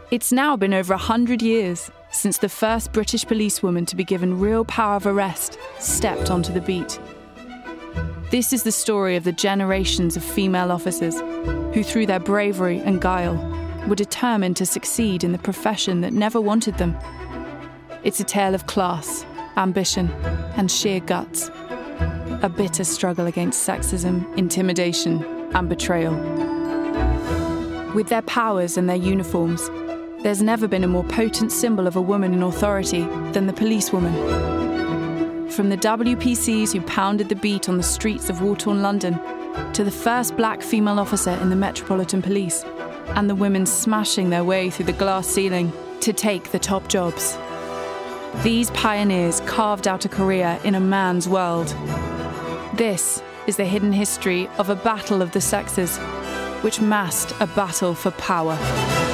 It's now been over 100 years since the first British policewoman to be given real power of arrest stepped onto the beat. This is the story of the generations of female officers who, through their bravery and guile, were determined to succeed in the profession that never wanted them. It's a tale of class, ambition, and sheer guts. A bitter struggle against sexism, intimidation, and betrayal. With their powers and their uniforms, there's never been a more potent symbol of a woman in authority than the policewoman. From the WPCs who pounded the beat on the streets of war-torn London, to the first black female officer in the Metropolitan Police, and the women smashing their way through the glass ceiling to take the top jobs. These pioneers carved out a career in a man's world. This is the hidden history of a battle of the sexes, which masked a battle for power.